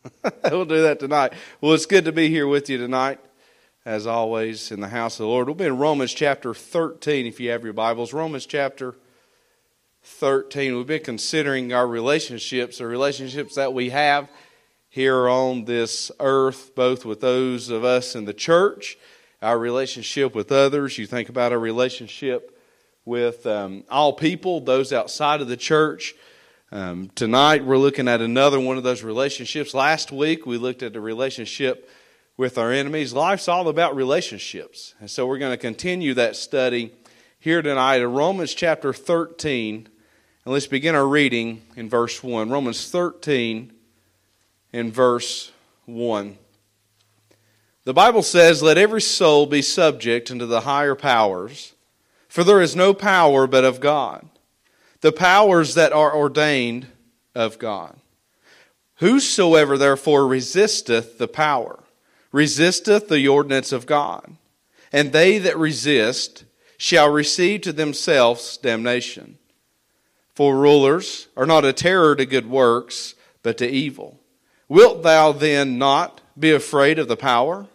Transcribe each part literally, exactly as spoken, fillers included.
We'll do that tonight. Well, it's good to be here with you tonight, as always, in the house of the Lord. We'll be in Romans chapter thirteen, if you have your Bibles. Romans chapter thirteen. We've been considering our relationships, the relationships that we have here on this earth, both with those of us in the church, our relationship with others. You think about our relationship with um, all people, those outside of the church. Um, tonight we're looking at another one of those relationships. Last week we looked at the relationship with our enemies. Life's all about relationships. And so we're going to continue that study here tonight in Romans chapter thirteen. And let's begin our reading in verse one. Romans thirteen in verse one. The Bible says, "Let every soul be subject unto the higher powers, for there is no power but of God. The powers that are ordained of God. Whosoever therefore resisteth the power, resisteth the ordinance of God. And they that resist shall receive to themselves damnation. For rulers are not a terror to good works, but to evil. Wilt thou then not be afraid of the power?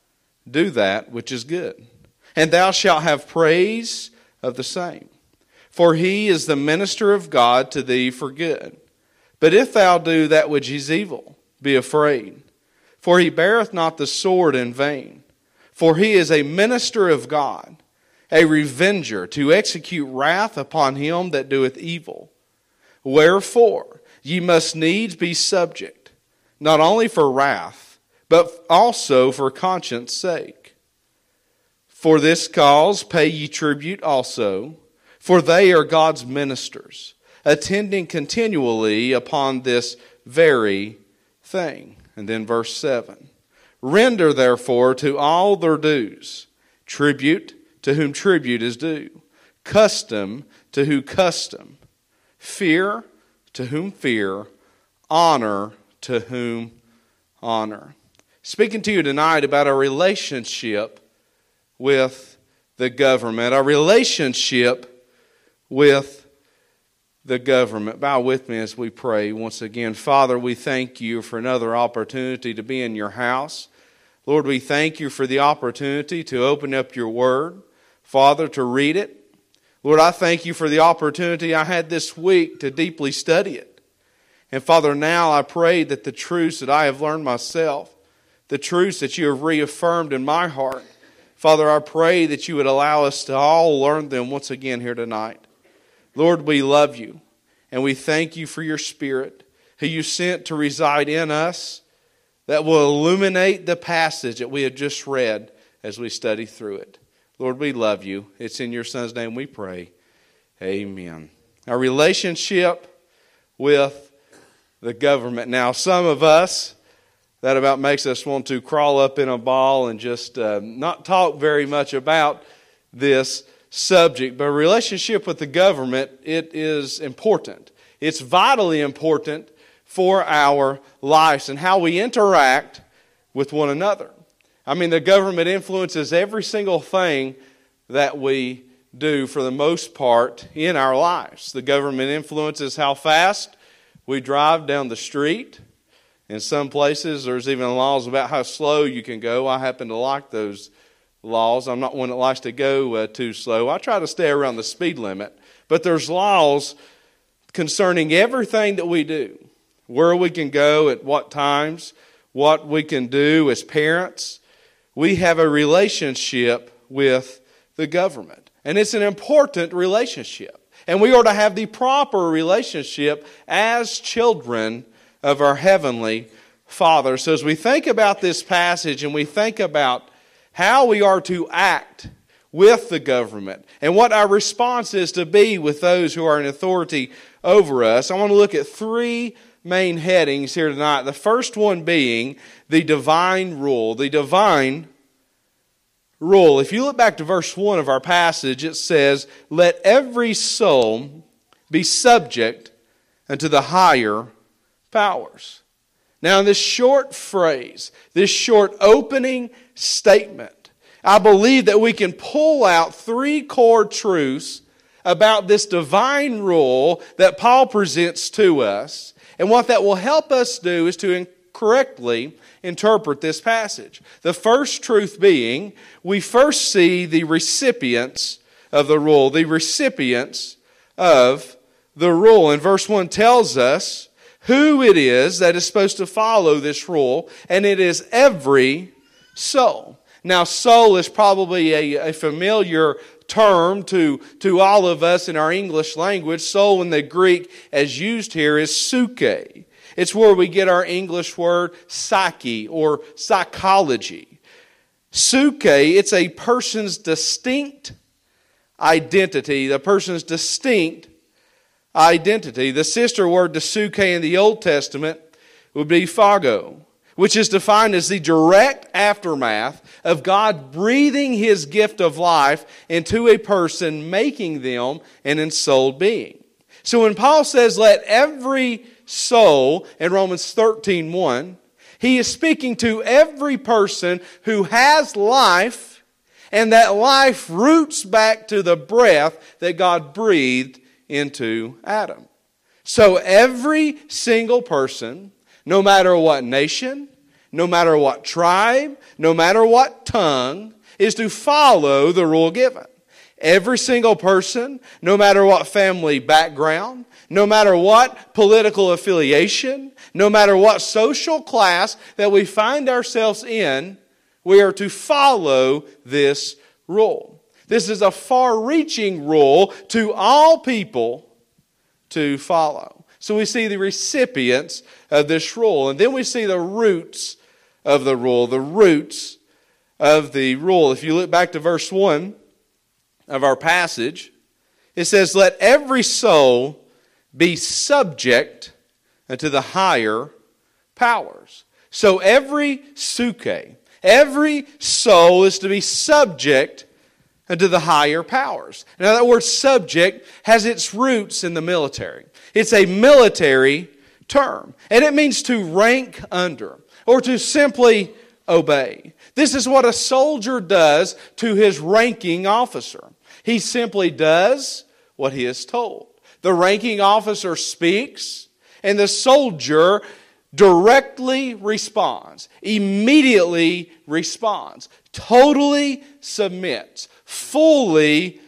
Do that which is good, and thou shalt have praise of the same. For he is the minister of God to thee for good. But if thou do that which is evil, be afraid. For he beareth not the sword in vain. For he is a minister of God, a revenger to execute wrath upon him that doeth evil. Wherefore ye must needs be subject, not only for wrath, but also for conscience sake. For this cause pay ye tribute also, for they are God's ministers, attending continually upon this very thing." And then verse seven. "Render therefore to all their dues, tribute to whom tribute is due, custom to whom custom, fear to whom fear, honor to whom honor." Speaking to you tonight about our relationship with the government, our relationship with the government. Bow with me as we pray once again. Father, we thank you for another opportunity to be in your house. Lord, we thank you for the opportunity to open up your word. Father, to read it. Lord, I thank you for the opportunity I had this week to deeply study it. And Father, now I pray that the truths that I have learned myself, the truths that you have reaffirmed in my heart, Father, I pray that you would allow us to all learn them once again here tonight. Lord, we love you, and we thank you for your Spirit, who you sent to reside in us, that will illuminate the passage that we have just read as we study through it. Lord, we love you. It's in your Son's name we pray. Amen. Our relationship with the government. Now, some of us, that about makes us want to crawl up in a ball and just uh, not talk very much about this subject. But a relationship with the government, it is important. It's vitally important for our lives and how we interact with one another. I mean, the government influences every single thing that we do for the most part in our lives. The government influences how fast we drive down the street. In some places, there's even laws about how slow you can go. I happen to like those laws. I'm not one that likes to go uh, too slow. I try to stay around the speed limit. But there's laws concerning everything that we do. Where we can go, at what times, what we can do as parents. We have a relationship with the government. And it's an important relationship. And we are to have the proper relationship as children of our Heavenly Father. So as we think about this passage and we think about how we are to act with the government and what our response is to be with those who are in authority over us, I want to look at three main headings here tonight. The first one being the divine rule. The divine rule. If you look back to verse one of our passage, it says, "Let every soul be subject unto the higher powers." Now, in this short phrase, this short opening statement, I believe that we can pull out three core truths about this divine rule that Paul presents to us. And what that will help us do is to correctly interpret this passage. The first truth being, we first see the recipients of the rule, the recipients of the rule. And verse one tells us who it is that is supposed to follow this rule, and it is every soul. Now, soul is probably a, a familiar term to, to all of us in our English language. Soul in the Greek, as used here, is suke. It's where we get our English word psyche or psychology. Suke, it's a person's distinct identity, the person's distinct identity. The sister word to suke in the Old Testament would be phago, which is defined as the direct aftermath of God breathing His gift of life into a person, making them an ensouled being. So when Paul says, let every soul, in Romans thirteen one, he is speaking to every person who has life, and that life roots back to the breath that God breathed into Adam. So every single person, no matter what nation, no matter what tribe, no matter what tongue, is to follow the rule given. Every single person, no matter what family background, no matter what political affiliation, no matter what social class that we find ourselves in, we are to follow this rule. This is a far-reaching rule to all people to follow. So we see the recipients of this rule. And then we see the roots of the rule. The roots of the rule. If you look back to verse one of our passage, it says, let every soul be subject unto the higher powers. So every suke, every soul is to be subject unto the higher powers. Now that word subject has its roots in the military. It's a military term. And it means to rank under or to simply obey. This is what a soldier does to his ranking officer. He simply does what he is told. The ranking officer speaks, and the soldier directly responds, immediately responds, totally submits, fully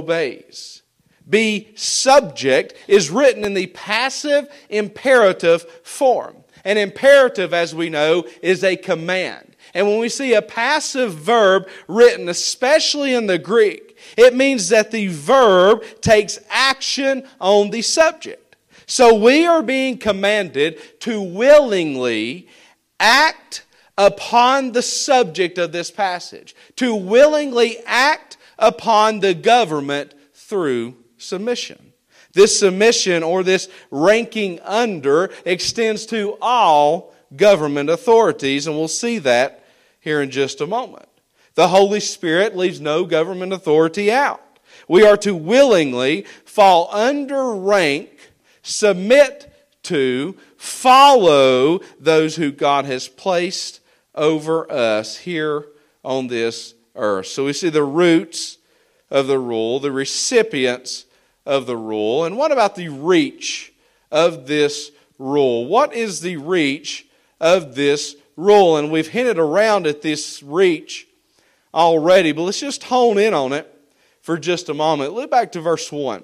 obeys. Be subject is written in the passive imperative form. An imperative, as we know, is a command. And when we see a passive verb written, especially in the Greek, it means that the verb takes action on the subject. So we are being commanded to willingly act upon the subject of this passage, to willingly act upon the government through submission. This submission or this ranking under extends to all government authorities, and we'll see that here in just a moment. The Holy Spirit leaves no government authority out. We are to willingly fall under rank, submit to, follow those who God has placed over us here on this earth. So we see the roots of the rule, the recipients of the rule. And what about the reach of this rule? What is the reach of this rule? And we've hinted around at this reach already, but let's just hone in on it for just a moment. Look back to verse one.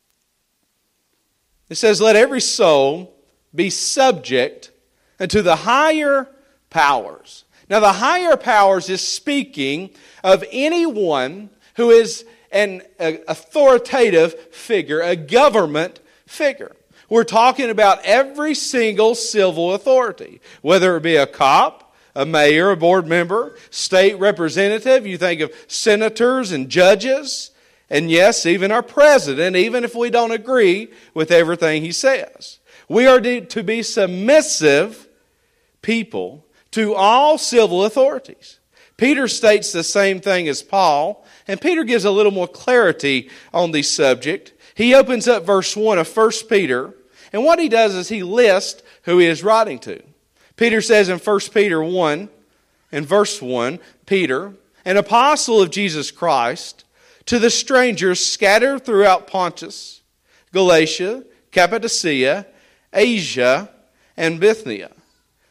It says, let every soul be subject unto the higher powers. Now the higher powers is speaking of anyone who is an authoritative figure, a government figure. We're talking about every single civil authority, whether it be a cop, a mayor, a board member, state representative. You think of senators and judges, and yes, even our president, even if we don't agree with everything he says. We are to be submissive people to all civil authorities. Peter states the same thing as Paul, and Peter gives a little more clarity on the subject. He opens up verse one of First Peter, and what he does is he lists who he is writing to. Peter says in First Peter one, in verse one, Peter, an apostle of Jesus Christ, to the strangers scattered throughout Pontus, Galatia, Cappadocia, Asia, and Bithynia.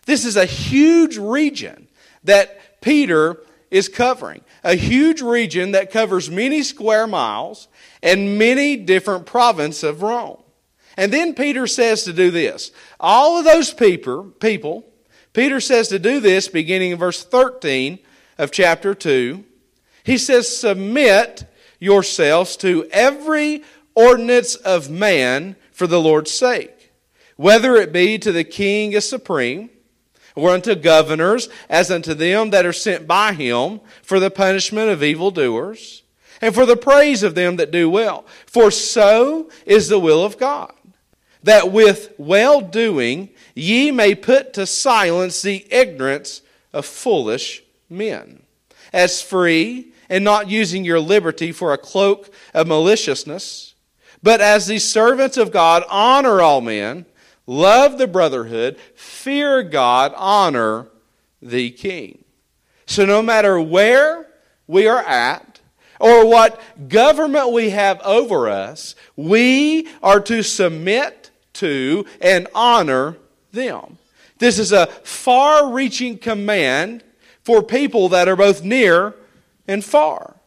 This is a huge region that Peter is covering. A huge region that covers many square miles and many different provinces of Rome. And then Peter says to do this. All of those people, people, Peter says to do this beginning in verse thirteen of chapter two. He says, submit yourselves to every ordinance of man for the Lord's sake, whether it be to the king as supreme, or unto governors, as unto them that are sent by him, for the punishment of evildoers, and for the praise of them that do well. For so is the will of God, that with well-doing ye may put to silence the ignorance of foolish men, as free, and not using your liberty for a cloak of maliciousness, but as the servants of God, honor all men, love the brotherhood, fear God, honor the king. So no matter where we are at, or what government we have over us, we are to submit to and honor them. This is a far-reaching command for people that are both near and far.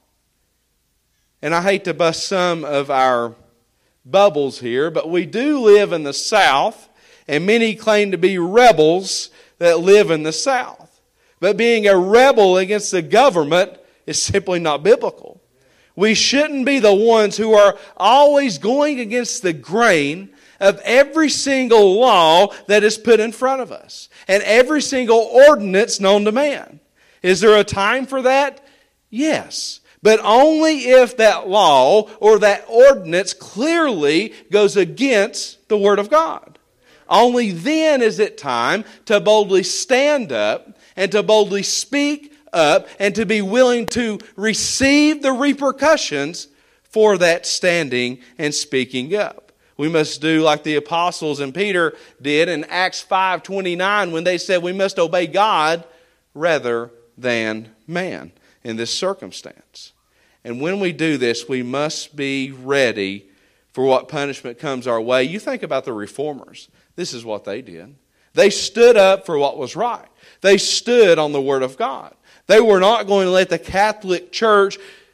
And I hate to bust some of our bubbles here, but we do live in the South, and many claim to be rebels that live in the South. But being a rebel against the government is simply not biblical. We shouldn't be the ones who are always going against the grain of every single law that is put in front of us, and every single ordinance known to man. Is there a time for that? Yes. But only if that law or that ordinance clearly goes against the Word of God. Only then is it time to boldly stand up and to boldly speak up and to be willing to receive the repercussions for that standing and speaking up. We must do like the apostles and Peter did in Acts five twenty-nine when they said we must obey God rather than man in this circumstance. And when we do this, we must be ready for what punishment comes our way. You think about the reformers. This is what they did. They stood up for what was right. They stood on the Word of God. They were not going to let the Catholic Church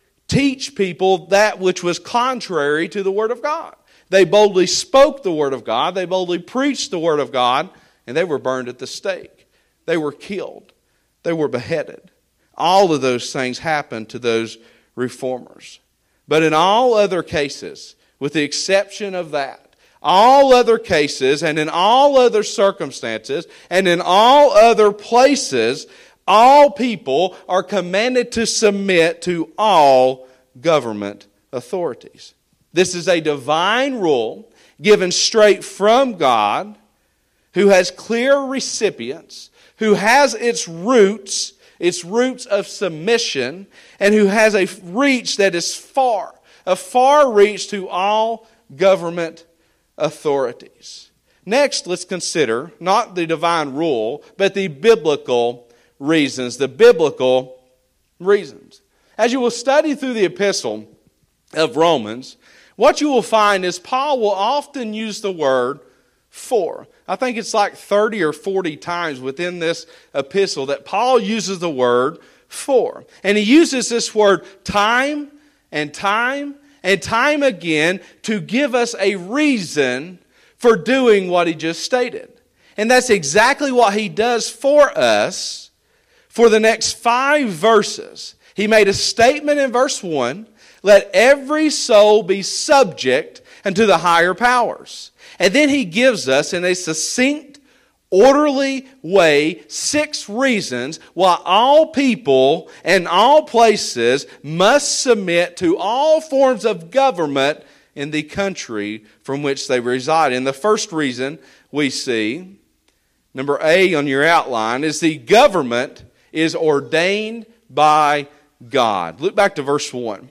teach people that which was contrary to the Word of God. They boldly spoke the Word of God. They boldly preached the Word of God. And they were burned at the stake. They were killed. They were beheaded. All of those things happened to those reformers. But in all other cases, with the exception of that, all other cases and in all other circumstances and in all other places, all people are commanded to submit to all government authorities. This is a divine rule given straight from God, who has clear recipients, who has its roots Its roots of submission, and who has a reach that is far, a far reach to all government authorities. Next, let's consider not the divine rule, but the biblical reasons, the biblical reasons. As you will study through the epistle of Romans, what you will find is Paul will often use the word for. I think it's like thirty or forty times within this epistle that Paul uses the word for. And he uses this word time and time and time again to give us a reason for doing what he just stated. And that's exactly what he does for us for the next five verses. He made a statement in verse one, let every soul be subject unto the higher powers. And then he gives us in a succinct, orderly way six reasons why all people and all places must submit to all forms of government in the country from which they reside. And the first reason we see, number A on your outline, is the government is ordained by God. Look back to verse one.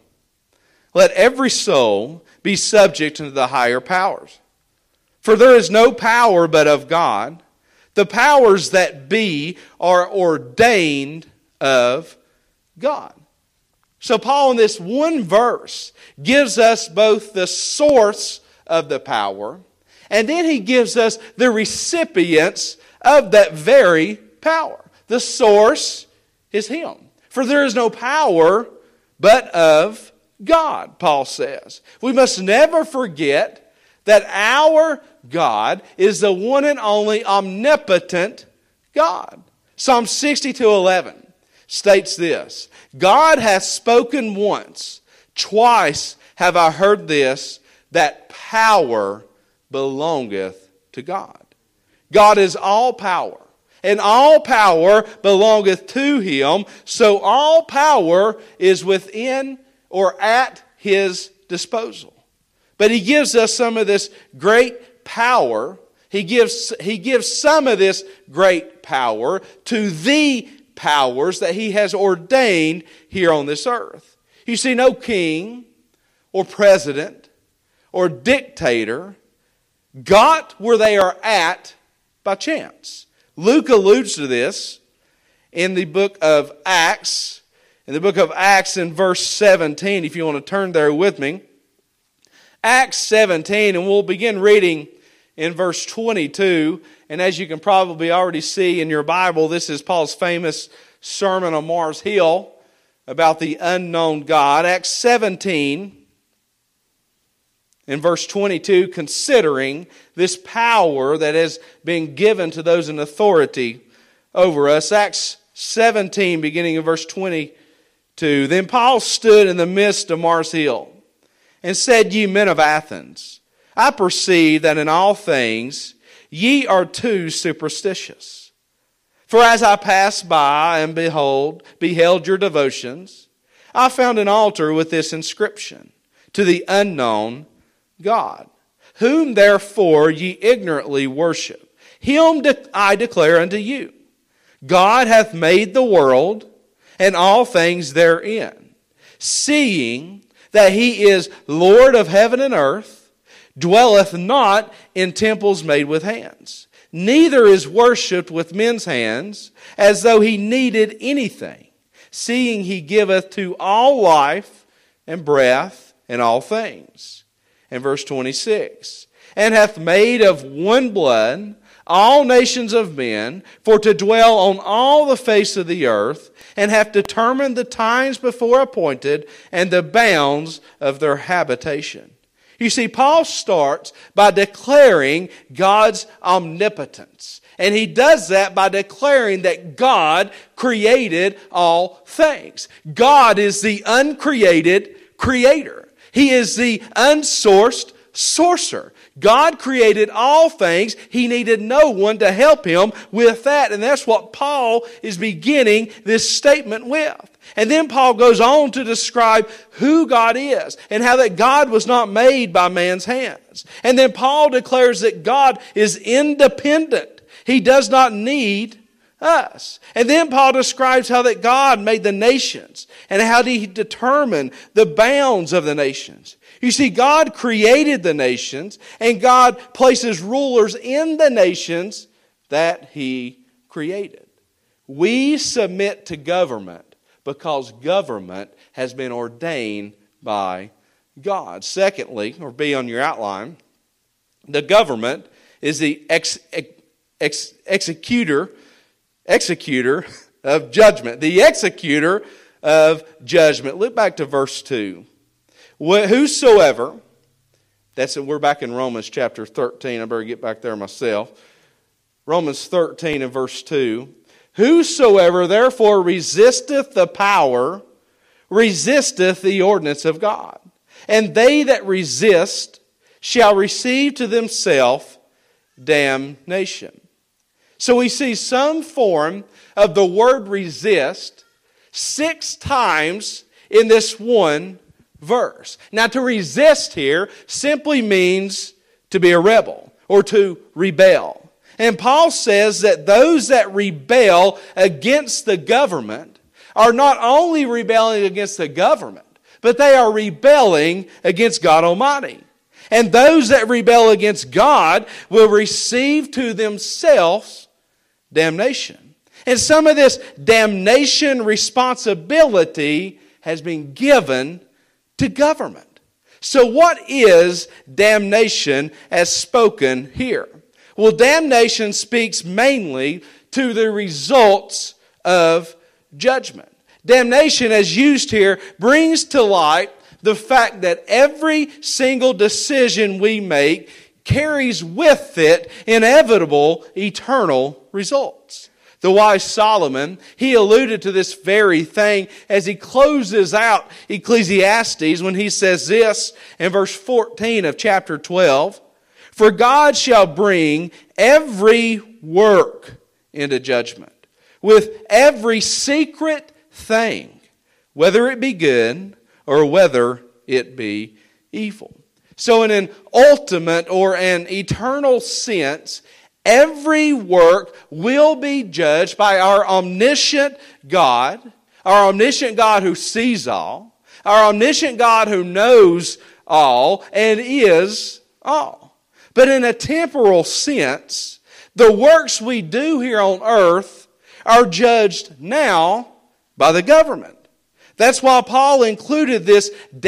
Let every soul be subject unto the higher powers. For there is no power but of God. The powers that be are ordained of God. So Paul in this one verse gives us both the source of the power, and then he gives us the recipients of that very power. The source is Him. For there is no power but of God, Paul says. We must never forget that our God is the one and only omnipotent God. Psalm sixty-two eleven states this: God hath spoken once, twice have I heard this, that power belongeth to God. God is all power, and all power belongeth to Him, so all power is within or at His disposal. But He gives us some of this great power. He gives, he gives some of this great power to the powers that He has ordained here on this earth. You see, no king or president or dictator got where they are at by chance. Luke alludes to this in the book of Acts. In the book of Acts in verse seventeen, if you want to turn there with me. Acts seventeen, and we'll begin reading in verse twenty-two. And as you can probably already see in your Bible, this is Paul's famous sermon on Mars Hill about the unknown God. Acts seventeen, in verse twenty-two, considering this power that has been given to those in authority over us. Acts seventeen, beginning in verse twenty-two. Then Paul stood in the midst of Mars Hill and said, Ye men of Athens, I perceive that in all things ye are too superstitious. For as I passed by and behold, beheld your devotions, I found an altar with this inscription, To the unknown God, whom therefore ye ignorantly worship. Him de- I declare unto you, God hath made the world and all things therein, seeing that He is Lord of heaven and earth, dwelleth not in temples made with hands, neither is worshipped with men's hands, as though He needed anything, seeing He giveth to all life and breath and all things. And verse twenty-six, and hath made of one blood all nations of men, for to dwell on all the face of the earth, and hath determined the times before appointed, and the bounds of their habitation. You see, Paul starts by declaring God's omnipotence. And he does that by declaring that God created all things. God is the uncreated creator. He is the unsourced sourcer. God created all things. He needed no one to help Him with that. And that's what Paul is beginning this statement with. And then Paul goes on to describe who God is and how that God was not made by man's hands. And then Paul declares that God is independent. He does not need us. And then Paul describes how that God made the nations and how He determined the bounds of the nations. You see, God created the nations, and God places rulers in the nations that He created. We submit to government because government has been ordained by God. Secondly, or be on your outline, the government is the ex, ex, executor, executor of judgment. The executor of judgment. Look back to verse two. Whosoever, that's it, we're back in Romans chapter thirteen. I better get back there myself. Romans thirteen and verse two. Whosoever therefore resisteth the power, resisteth the ordinance of God. And they that resist shall receive to themselves damnation. So we see some form of the word resist six times in this one verse. Now, to resist here simply means to be a rebel or to rebel. And Paul says that those that rebel against the government are not only rebelling against the government, but they are rebelling against God Almighty. And those that rebel against God will receive to themselves damnation. And some of this damnation responsibility has been given to government. So what is damnation as spoken here? Well, damnation speaks mainly to the results of judgment. Damnation, as used here, brings to light the fact that every single decision we make carries with it inevitable eternal results. The wise Solomon, he alluded to this very thing as he closes out Ecclesiastes when he says this in verse fourteen of chapter twelve, "For God shall bring every work into judgment, with every secret thing, whether it be good or whether it be evil." So in an ultimate or an eternal sense, every work will be judged by our omniscient God, our omniscient God who sees all, our omniscient God who knows all and is all. But in a temporal sense, the works we do here on earth are judged now by the government. That's why Paul included this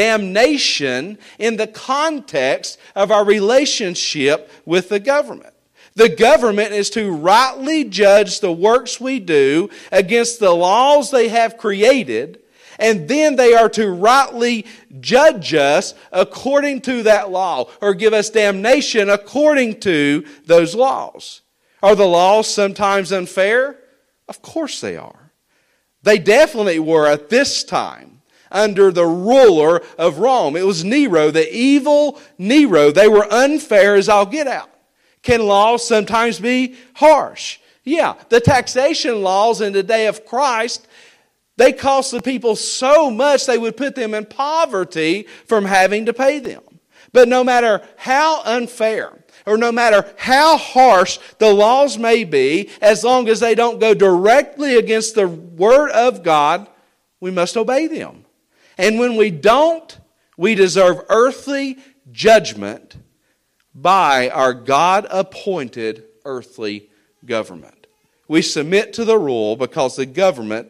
damnation in the context of our relationship with the government. The government is to rightly judge the works we do against the laws they have created, and then they are to rightly judge us according to that law, or give us damnation according to those laws. Are the laws sometimes unfair? Of course they are. They definitely were at this time under the ruler of Rome. It was Nero, the evil Nero. They were unfair as all get out. Can laws sometimes be harsh? Yeah, the taxation laws in the day of Christ, they cost the people so much they would put them in poverty from having to pay them. But no matter how unfair, or no matter how harsh the laws may be, as long as they don't go directly against the Word of God, we must obey them. And when we don't, we deserve earthly judgment by our God-appointed earthly government. We submit to the rule because the government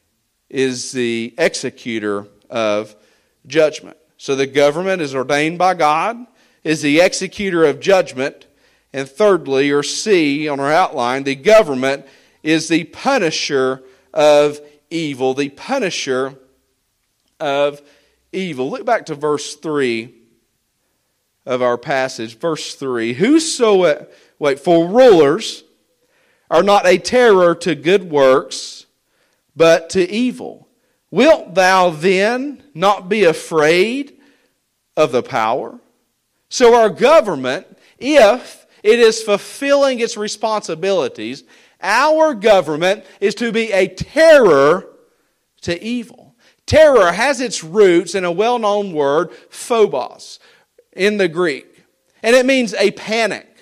is the executor of judgment. So the government is ordained by God, is the executor of judgment, and thirdly, or C on our outline, the government is the punisher of evil, the punisher of evil. Look back to verse three of our passage, verse three. Whoso, wait, for rulers are not a terror to good works, but to evil. Wilt thou then not be afraid of the power? So our government, if it is fulfilling its responsibilities, our government is to be a terror to evil. Terror has its roots in a well-known word, phobos, in the Greek. And it means a panic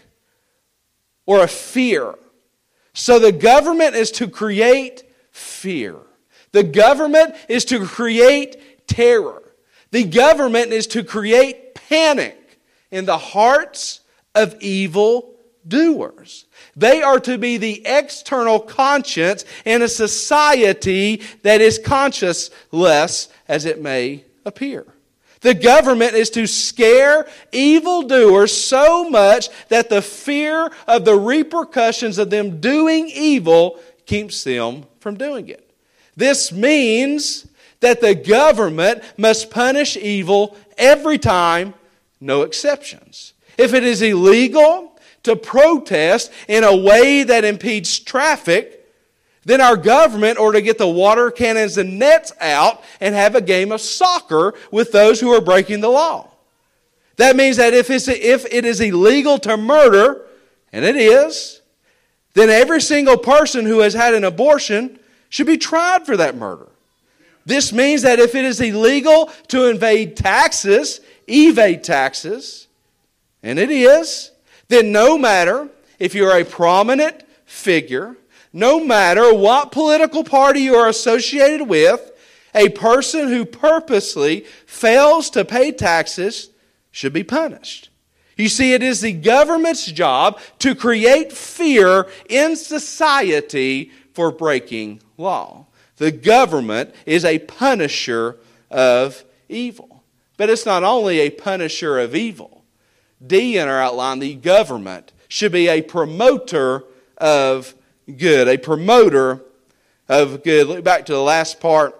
or a fear. So the government is to create fear. The government is to create terror. The government is to create panic in the hearts of evil doers. They are to be the external conscience in a society that is conscienceless as it may appear. The government is to scare evildoers so much that the fear of the repercussions of them doing evil keeps them from doing it. This means that the government must punish evil every time, no exceptions. If it is illegal to protest in a way that impedes traffic, then our government ought to get the water cannons and nets out and have a game of soccer with those who are breaking the law. That means that if it's, if it is illegal to murder, and it is, then every single person who has had an abortion should be tried for that murder. This means that if it is illegal to evade taxes, evade taxes, and it is, then no matter if you're a prominent figure, no matter what political party you are associated with, a person who purposely fails to pay taxes should be punished. You see, it is the government's job to create fear in society for breaking law. The government is a punisher of evil. But it's not only a punisher of evil. D in our outline, the government should be a promoter of good. A promoter of good. Look back to the last part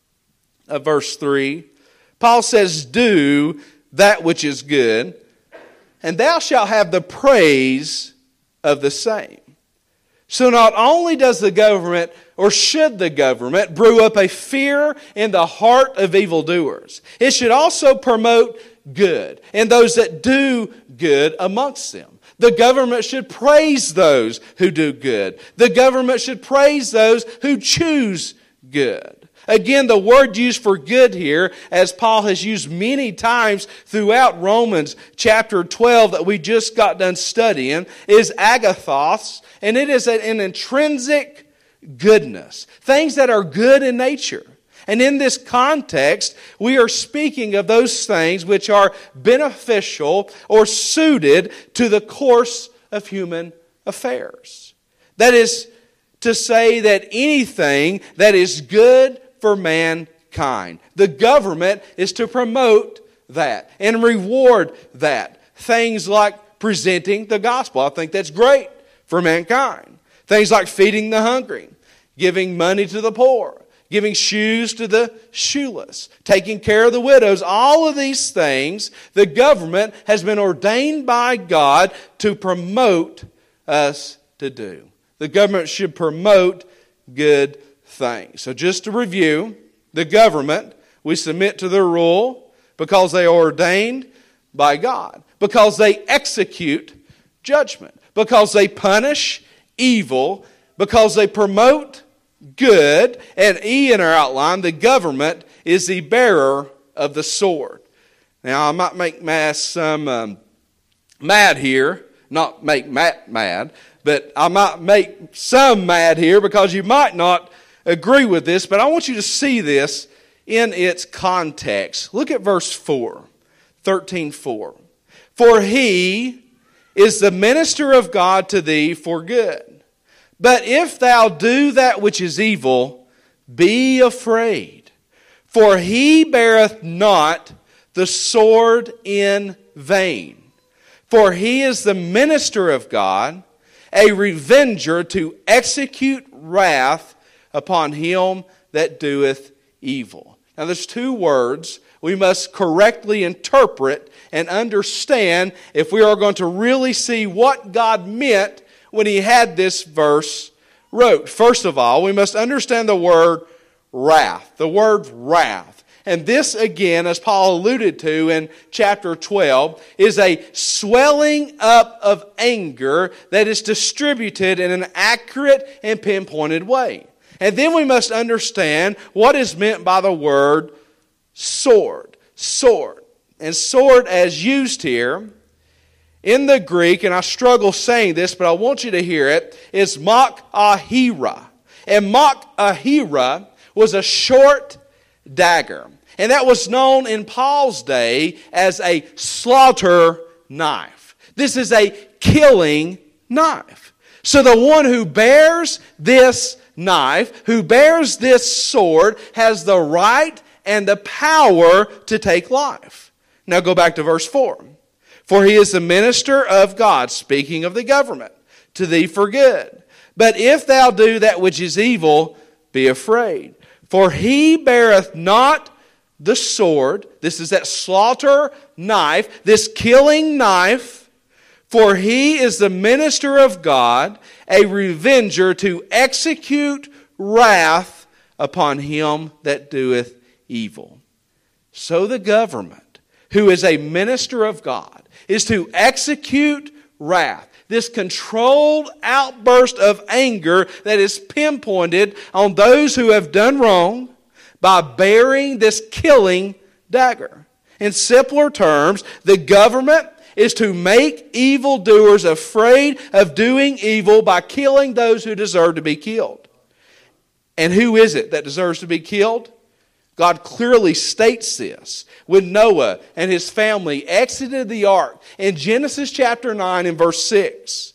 of verse three. Paul says, do that which is good, and thou shalt have the praise of the same. So not only does the government, or should the government, brew up a fear in the heart of evildoers, it should also promote good and those that do good amongst them. The government should praise those who do good. The government should praise those who choose good. Again, the word used for good here, as Paul has used many times throughout Romans chapter twelve that we just got done studying, is agathos, and it is an intrinsic goodness. Things that are good in nature. And in this context, we are speaking of those things which are beneficial or suited to the course of human affairs. That is to say that anything that is good for mankind. The government is to promote that and reward that. Things like presenting the gospel. I think that's great for mankind. Things like feeding the hungry, giving money to the poor, giving shoes to the shoeless, taking care of the widows. All of these things, the government has been ordained by God to promote us to do. The government should promote good things. So just to review, the government, we submit to their rule because they are ordained by God, because they execute judgment, because they punish evil, because they promote good. And E in our outline, the government is the bearer of the sword. Now I might make Matt some um, mad here, not make Matt mad, but I might make some mad here because you might not agree with this, but I want you to see this in its context. Look at verse four, thirteen four. For he is the minister of God to thee for good. But if thou do that which is evil, be afraid. For he beareth not the sword in vain. For he is the minister of God, a revenger to execute wrath upon him that doeth evil. Now there's two words we must correctly interpret and understand if we are going to really see what God meant when He had this verse wrote. First of all, we must understand the word wrath. The word wrath. And this again, as Paul alluded to in chapter twelve, is a swelling up of anger that is distributed in an accurate and pinpointed way. And then we must understand what is meant by the word sword. Sword. And sword as used here in the Greek, and I struggle saying this, but I want you to hear it, is mach-ahira. And mach-ahira was a short dagger. And that was known in Paul's day as a slaughter knife. This is a killing knife. So the one who bears this knife, who bears this sword, has the right and the power to take life. Now go back to verse four. For he is the minister of God, speaking of the government, to thee for good. But if thou do that which is evil, be afraid. For he beareth not the sword, this is that slaughter knife, this killing knife, for he is the minister of God, a revenger to execute wrath upon him that doeth evil. So the government, who is a minister of God, is to execute wrath. This controlled outburst of anger that is pinpointed on those who have done wrong by bearing this killing dagger. In simpler terms, the government is to make evildoers afraid of doing evil by killing those who deserve to be killed. And who is it that deserves to be killed? God clearly states this when Noah and his family exited the ark in Genesis chapter nine and verse six.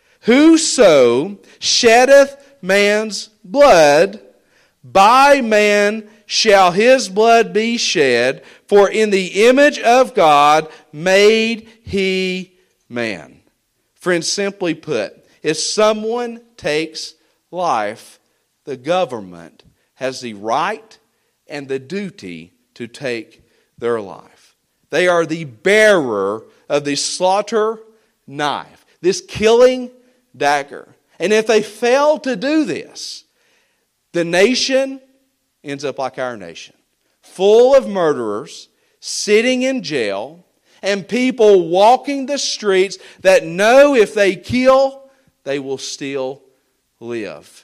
Whoso sheddeth man's blood, by man shall his blood be shed, for in the image of God made he man. Friends, simply put, if someone takes life, the government has the right and the duty to take their life. They are the bearer of the slaughter knife, this killing dagger. And if they fail to do this, the nation ends up like our nation, full of murderers, sitting in jail, and people walking the streets that know if they kill, they will still live.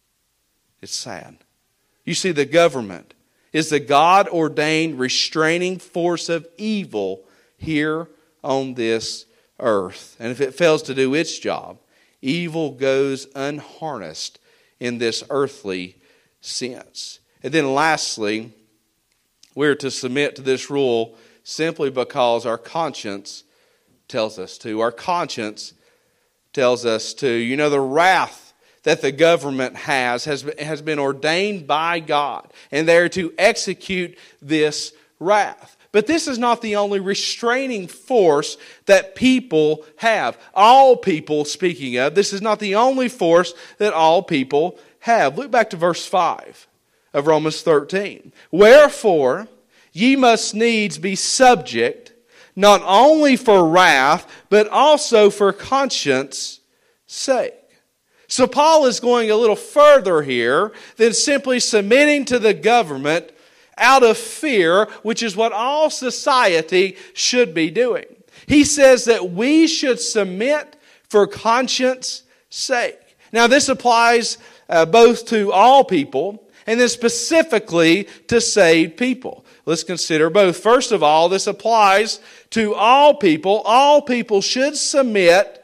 It's sad. You see, the government is the God-ordained restraining force of evil here on this earth. And if it fails to do its job, evil goes unharnessed in this earthly sense. And then lastly, we're to submit to this rule simply because our conscience tells us to. Our conscience tells us to. You know, the wrath that the government has has, has been ordained by God, and they're to execute this wrath. But this is not the only restraining force that people have. All people, speaking of, this is not the only force that all people have. Look back to verse five of Romans thirteen. Wherefore, ye must needs be subject, not only for wrath, but also for conscience sake. So Paul is going a little further here than simply submitting to the government out of fear, which is what all society should be doing. He says that we should submit for conscience sake. Now this applies uh, both to all people and then specifically to saved people. Let's consider both. First of all, this applies to all people. All people should submit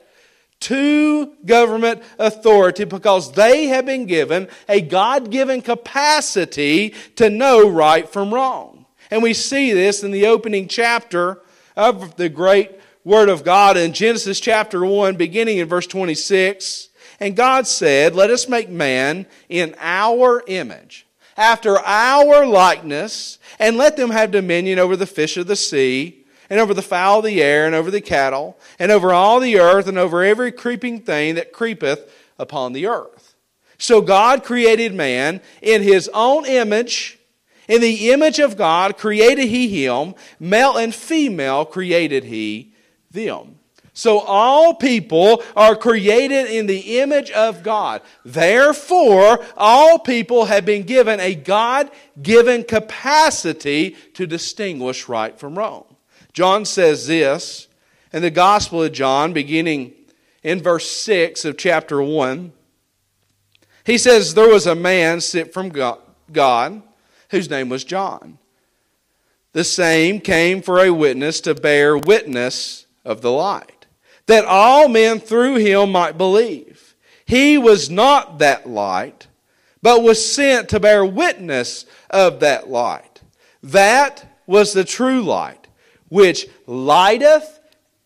to government authority because they have been given a God-given capacity to know right from wrong. And we see this in the opening chapter of the great Word of God in Genesis chapter one, beginning in verse twenty-six. And God said, let us make man in our image, after our likeness, and let them have dominion over the fish of the sea, and over the fowl of the air, and over the cattle, and over all the earth, and over every creeping thing that creepeth upon the earth. So God created man in His own image. In the image of God created He him. Male and female created He them. So all people are created in the image of God. Therefore, all people have been given a God-given capacity to distinguish right from wrong. John says this in the Gospel of John, beginning in verse six of chapter one. He says, there was a man sent from God, whose name was John. The same came for a witness to bear witness of the light, that all men through him might believe. He was not that light, but was sent to bear witness of that light. That was the true light, which lighteth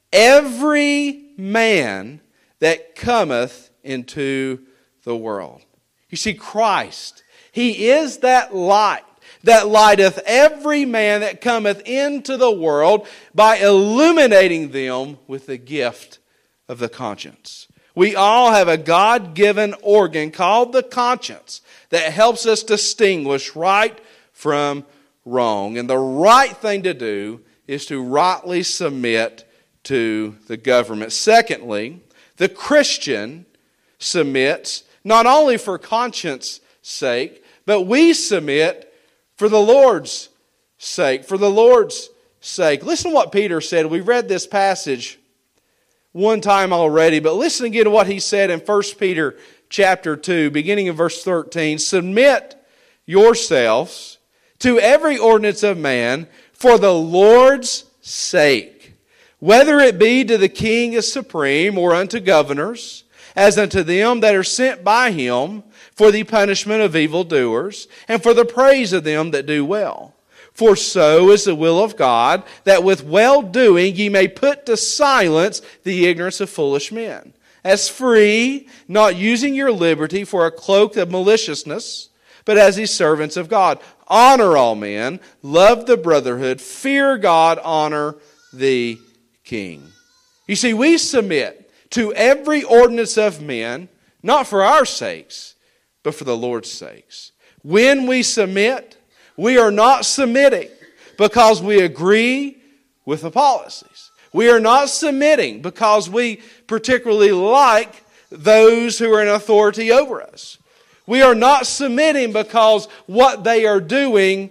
every man that cometh into the world. You see, Christ, He is that light that lighteth every man that cometh into the world by illuminating them with the gift of the conscience. We all have a God-given organ called the conscience that helps us distinguish right from wrong. And the right thing to do is to rightly submit to the government. Secondly, the Christian submits not only for conscience sake, but we submit for the Lord's sake. For the Lord's sake. Listen to what Peter said. We read this passage one time already, but listen again to what he said in First Peter chapter two, beginning in verse thirteen. Submit yourselves to every ordinance of man for the Lord's sake, whether it be to the king as supreme, or unto governors, as unto them that are sent by him, for the punishment of evildoers, and for the praise of them that do well. For so is the will of God, that with well-doing ye may put to silence the ignorance of foolish men. As free, not using your liberty for a cloak of maliciousness, but as the servants of God. Honor all men, love the brotherhood, fear God, honor the king. You see, we submit to every ordinance of men, not for our sakes, but for the Lord's sakes. When we submit, we are not submitting because we agree with the policies. We are not submitting because we particularly like those who are in authority over us. We are not submitting because what they are doing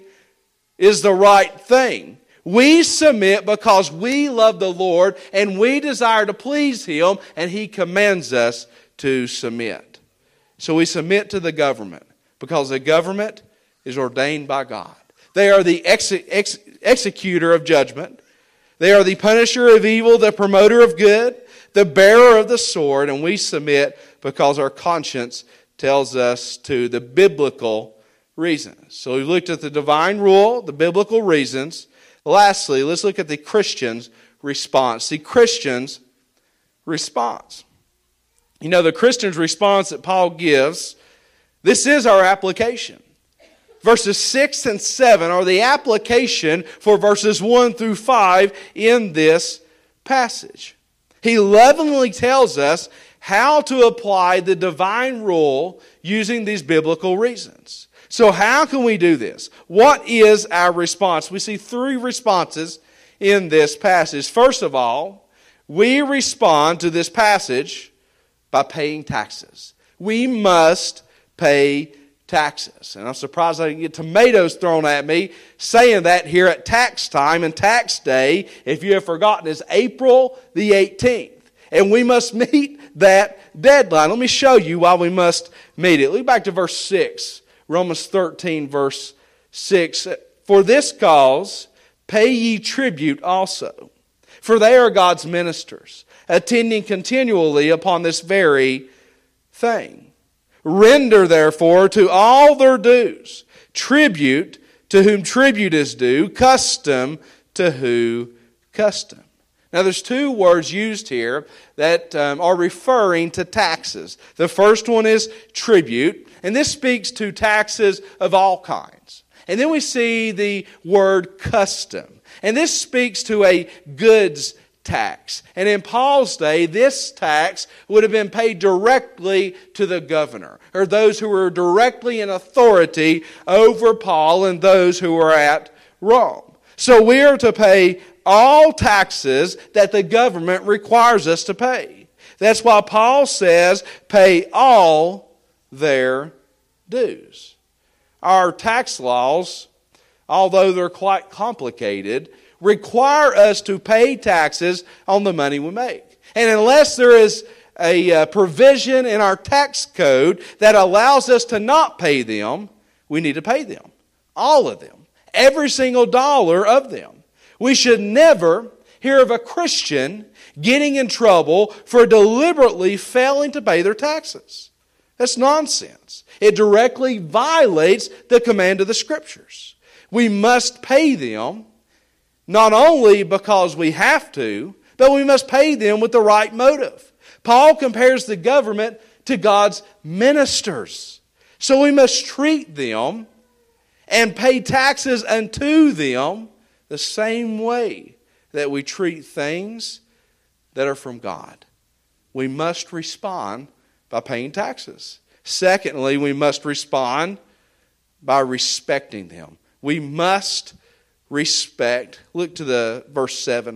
is the right thing. We submit because we love the Lord and we desire to please Him, and He commands us to submit. So we submit to the government because the government is ordained by God. They are the ex- ex- executor of judgment. They are the punisher of evil, the promoter of good, the bearer of the sword, and we submit because our conscience tells us to the biblical reasons. So we've looked at the divine rule, the biblical reasons. Lastly, let's look at the Christian's response. The Christian's response. You know, the Christian's response that Paul gives, this is our application. Verses six and seven are the application for verses one through five in this passage. He lovingly tells us how to apply the divine rule using these biblical reasons. So how can we do this? What is our response? We see three responses in this passage. First of all, we respond to this passage by paying taxes. We must pay taxes. And I'm surprised I didn't get tomatoes thrown at me saying that here at tax time and tax day. If you have forgotten, is April the eighteenth. And we must meet that deadline. Let me show you why we must meet it. Look back to verse six. Romans thirteen, verse six. For this cause pay ye tribute also, for they are God's ministers, attending continually upon this very thing. Render therefore to all their dues, tribute to whom tribute is due, custom to who custom. Now there's two words used here that um, are referring to taxes. The first one is tribute, and this speaks to taxes of all kinds. And then we see the word custom, and this speaks to a goods tax. And in Paul's day, this tax would have been paid directly to the governor, or those who were directly in authority over Paul and those who were at Rome. So we are to pay all taxes that the government requires us to pay. That's why Paul says, pay all their dues. Our tax laws, although they're quite complicated, require us to pay taxes on the money we make. And unless there is a provision in our tax code that allows us to not pay them, we need to pay them. All of them. Every single dollar of them. We should never hear of a Christian getting in trouble for deliberately failing to pay their taxes. That's nonsense. It directly violates the command of the Scriptures. We must pay them not only because we have to, but we must pay them with the right motive. Paul compares the government to God's ministers. So we must treat them and pay taxes unto them the same way that we treat things that are from God. We must respond by paying taxes. Secondly, we must respond by respecting them. We must respect. Look to the verse seven.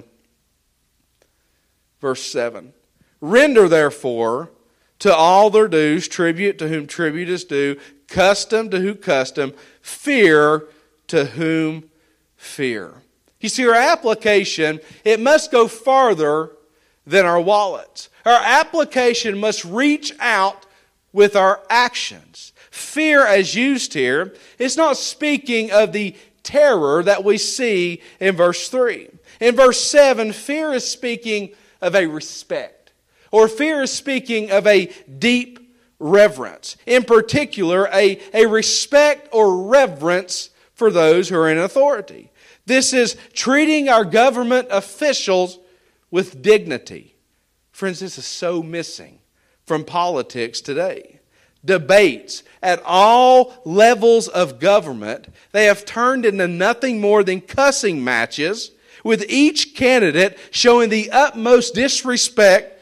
Verse seven. Render therefore to all their dues, tribute to whom tribute is due, custom to who custom, fear to whom fear. You see, our application, it must go farther than our wallets. Our application must reach out with our actions. Fear, as used here, is not speaking of the terror that we see in verse three. In verse seven, fear is speaking of a respect, or fear is speaking of a deep reverence. In particular, a, a respect or reverence for those who are in authority. This is treating our government officials with dignity. Friends, this is so missing from politics today. Debates at all levels of government, they have turned into nothing more than cussing matches, with each candidate showing the utmost disrespect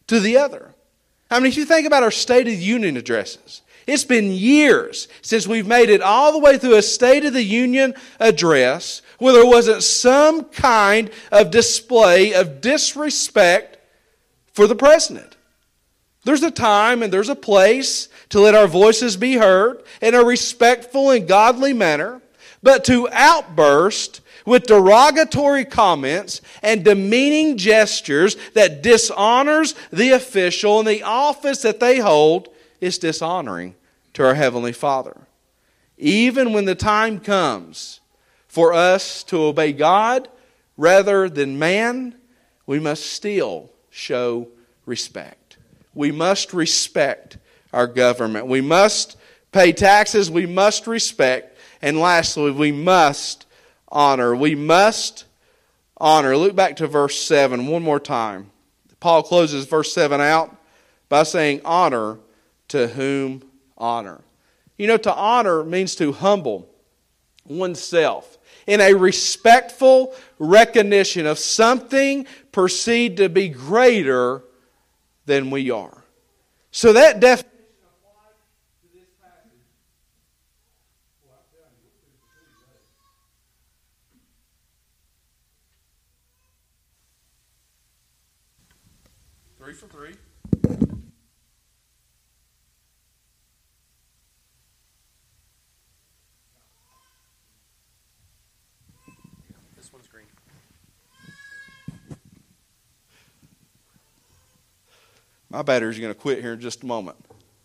to the other. I mean, if you think about our State of the Union addresses, it's been years since we've made it all the way through a State of the Union address where there wasn't some kind of display of disrespect for the president. There's a time and there's a place to let our voices be heard in a respectful and godly manner, but to outburst with derogatory comments and demeaning gestures that dishonors the official and the office that they hold is dishonoring to our Heavenly Father. Even when the time comes for us to obey God rather than man, we must still show respect. We must respect our government. We must pay taxes. We must respect. And lastly, we must honor. We must honor. Look back to verse seven one more time. Paul closes verse seven out by saying, honor to whom honor. You know, to honor means to humble oneself in a respectful recognition of something perceived to be greater than we are. So that definition applies to this passage. Well, I'm telling you, we're Three for three. This one's green. My battery's going to quit here in just a moment.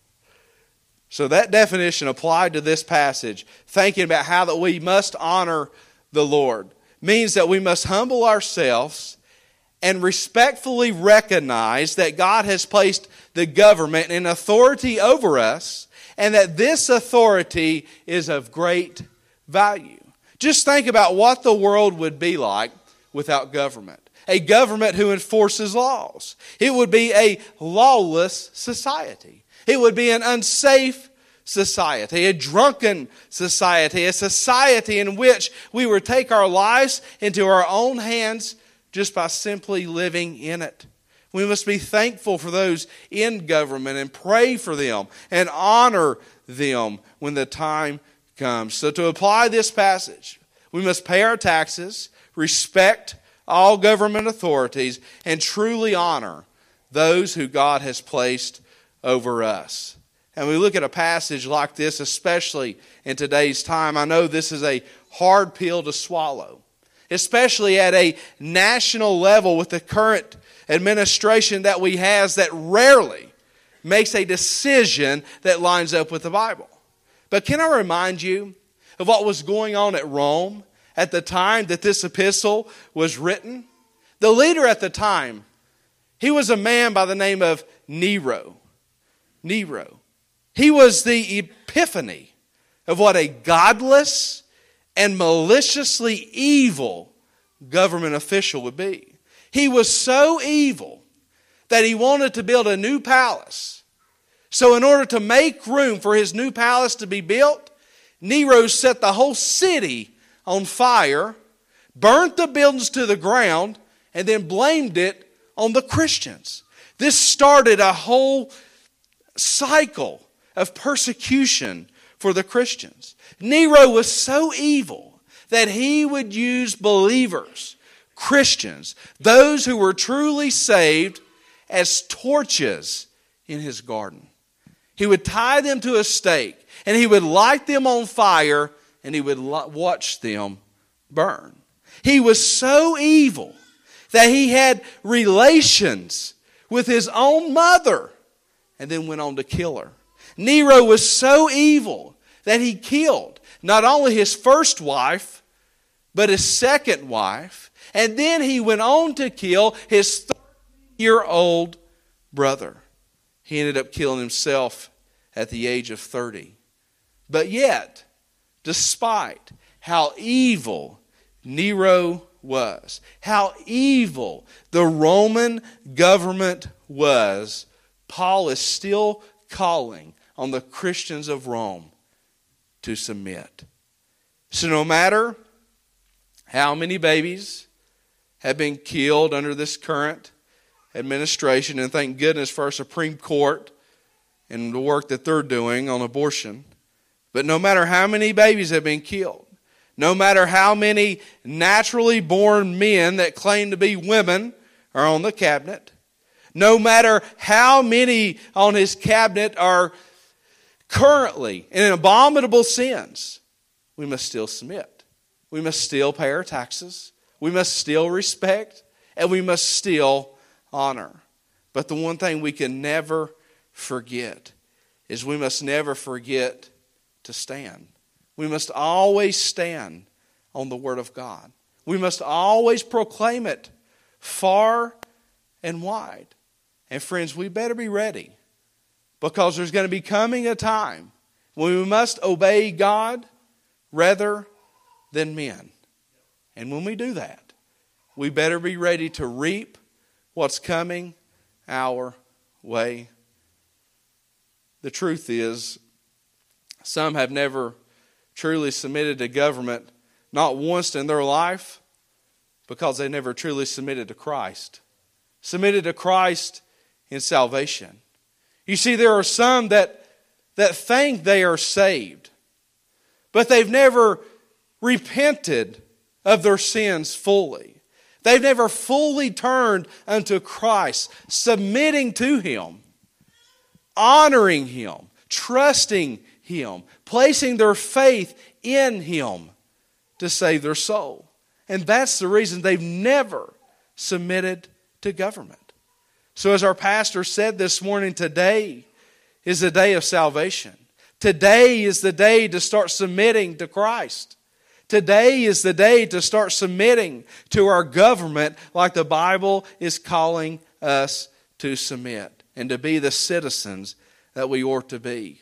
So that definition applied to this passage, thinking about how that we must honor the Lord, means that we must humble ourselves and respectfully recognize that God has placed the government in authority over us, and that this authority is of great value. Just think about what the world would be like without government. A government who enforces laws. It would be a lawless society. It would be an unsafe society, a drunken society, a society in which we would take our lives into our own hands just by simply living in it. We must be thankful for those in government and pray for them and honor them when the time comes. So to apply this passage, we must pay our taxes, respect all government authorities, and truly honor those who God has placed over us. And we look at a passage like this, especially in today's time. I know this is a hard pill to swallow, especially at a national level with the current administration that we have that rarely makes a decision that lines up with the Bible. But can I remind you of what was going on at Rome at the time that this epistle was written? The leader at the time, he was a man by the name of Nero. Nero. He was the epiphany of what a godless and maliciously evil government official would be. He was so evil that he wanted to build a new palace. So in order to make room for his new palace to be built, Nero set the whole city on fire, burnt the buildings to the ground, and then blamed it on the Christians. This started a whole cycle of persecution for the Christians. Nero was so evil that he would use believers, Christians, those who were truly saved, as torches in his garden. He would tie them to a stake, and he would light them on fire, and he would watch them burn. He was so evil that he had relations with his own mother and then went on to kill her. Nero was so evil that he killed not only his first wife, but his second wife. And then he went on to kill his thirty-year-old brother. He ended up killing himself at the age of thirty. But yet, despite how evil Nero was, how evil the Roman government was, Paul is still calling on the Christians of Rome to submit. So no matter how many babies have been killed under this current administration, and thank goodness for our Supreme Court and the work that they're doing on abortion. But no matter how many babies have been killed, no matter how many naturally born men that claim to be women are on the cabinet, no matter how many on his cabinet are currently in abominable sins, we must still submit. We must still pay our taxes. We must still respect, and we must still honor. But the one thing we can never forget is we must never forget to stand. We must always stand on the Word of God. We must always proclaim it far and wide. And friends, we better be ready, because there's going to be coming a time when we must obey God rather than men. And when we do that, we better be ready to reap what's coming our way. The truth is, some have never truly submitted to government, not once in their life, because they never truly submitted to Christ. Submitted to Christ in salvation. You see, there are some that, that think they are saved, but they've never repented of their sins fully. They've never fully turned unto Christ, submitting to Him, honoring Him, trusting Him, placing their faith in Him to save their soul. And that's the reason they've never submitted to government. So as our pastor said this morning, today is the day of salvation. Today is the day to start submitting to Christ. Today is the day to start submitting to our government like the Bible is calling us to submit and to be the citizens that we ought to be.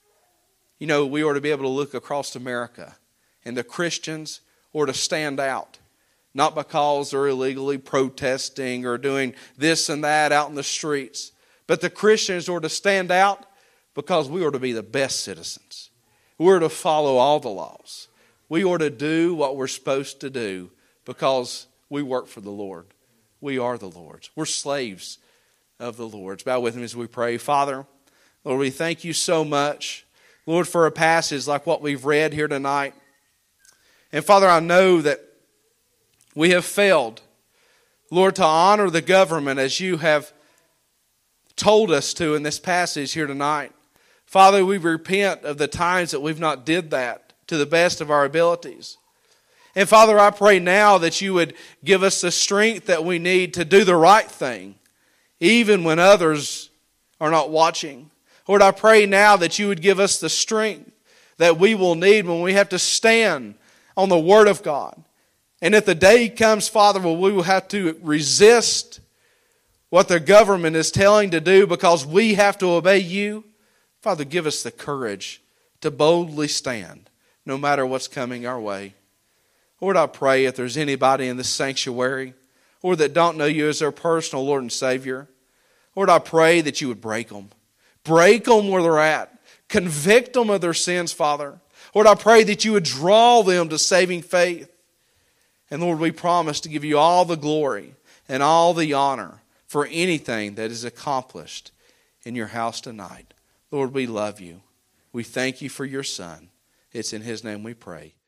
You know, we ought to be able to look across America, and the Christians ought to stand out. Not because they're illegally protesting or doing this and that out in the streets. But the Christians are to stand out because we are to be the best citizens. We're to follow all the laws. We are to do what we're supposed to do because we work for the Lord. We are the Lord's. We're slaves of the Lord's. Bow with me as we pray. Father, Lord, we thank you so much, Lord, for a passage like what we've read here tonight. And Father, I know that we have failed, Lord, to honor the government as you have told us to in this passage here tonight. Father, we repent of the times that we've not did that to the best of our abilities. And Father, I pray now that you would give us the strength that we need to do the right thing, even when others are not watching. Lord, I pray now that you would give us the strength that we will need when we have to stand on the Word of God. And if the day comes, Father, where we will have to resist what the government is telling to do because we have to obey you, Father, give us the courage to boldly stand no matter what's coming our way. Lord, I pray if there's anybody in this sanctuary or that don't know you as their personal Lord and Savior, Lord, I pray that you would break them. Break them where they're at. Convict them of their sins, Father. Lord, I pray that you would draw them to saving faith. And Lord, we promise to give you all the glory and all the honor for anything that is accomplished in your house tonight. Lord, we love you. We thank you for your Son. It's in His name we pray.